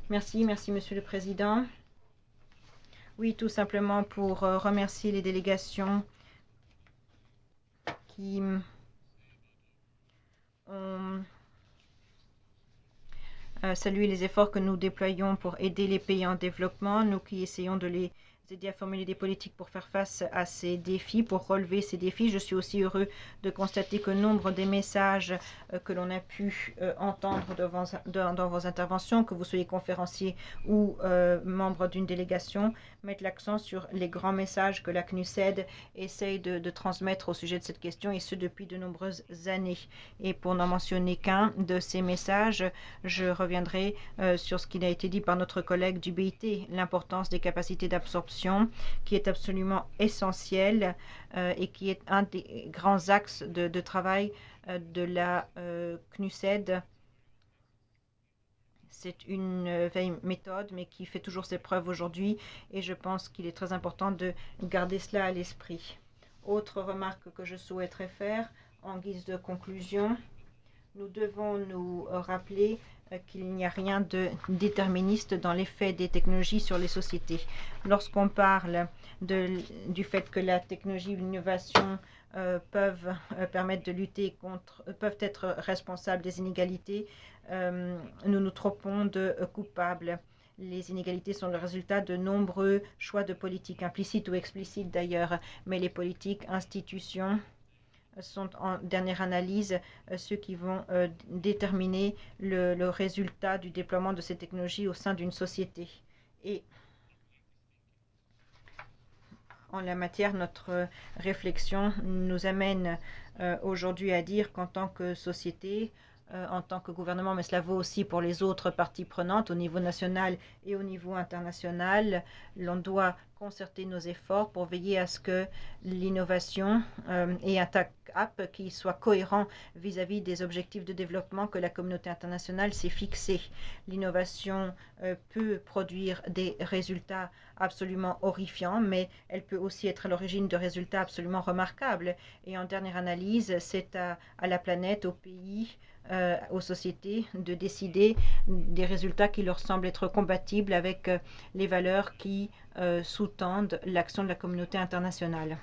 Merci, Monsieur le Président. Oui, tout simplement pour remercier les délégations qui ont salué les efforts que nous déployons pour aider les pays en développement, nous qui essayons de les aider à formuler des politiques pour faire face à ces défis, pour relever ces défis. Je suis aussi heureux de constater que nombre des messages que l'on a pu entendre dans vos interventions, que vous soyez conférencier ou membre d'une délégation, mettent l'accent sur les grands messages que la CNUSED essaye de transmettre au sujet de cette question, et ce depuis de nombreuses années. Et pour n'en mentionner qu'un de ces messages, je reviendrai sur ce qui a été dit par notre collègue du BIT, l'importance des capacités d'absorption, qui est absolument essentiel et qui est un des grands axes de travail de la CNUSED. C'est une vieille méthode, mais qui fait toujours ses preuves aujourd'hui, et je pense qu'il est très important de garder cela à l'esprit. Autre remarque que je souhaiterais faire en guise de conclusion, nous devons nous rappeler qu'il n'y a rien de déterministe dans l'effet des technologies sur les sociétés. Lorsqu'on parle du fait que la technologie et l'innovation peuvent permettre de lutter contre, peuvent être responsables des inégalités, nous nous trompons de coupables. Les inégalités sont le résultat de nombreux choix de politique, implicites ou explicites d'ailleurs, mais les politiques, institutions, sont en dernière analyse ceux qui vont déterminer le résultat du déploiement de ces technologies au sein d'une société. Et en la matière, notre réflexion nous amène aujourd'hui à dire qu'en tant que société, en tant que gouvernement, mais cela vaut aussi pour les autres parties prenantes au niveau national et au niveau international, l'on doit concerter nos efforts pour veiller à ce que l'innovation ait un TAC qui soit cohérent vis-à-vis des objectifs de développement que la communauté internationale s'est fixés. L'innovation peut produire des résultats absolument horrifiants, mais elle peut aussi être à l'origine de résultats absolument remarquables. Et en dernière analyse, c'est à la planète, aux pays, aux sociétés de décider des résultats qui leur semblent être compatibles avec les valeurs qui sous-tendent l'action de la communauté internationale.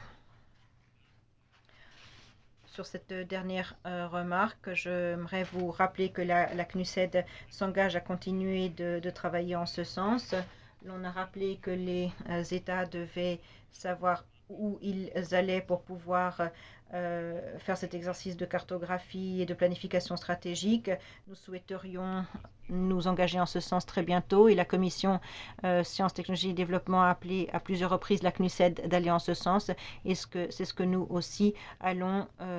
Sur cette dernière remarque, j'aimerais vous rappeler que la CNUSED s'engage à continuer de travailler en ce sens. L'on a rappelé que les États devaient savoir où ils allaient pour pouvoir faire cet exercice de cartographie et de planification stratégique. Nous souhaiterions nous engager en ce sens très bientôt, et la commission Sciences, Technologies et Développement a appelé à plusieurs reprises la CNUSED d'aller en ce sens, et c'est ce que nous aussi allons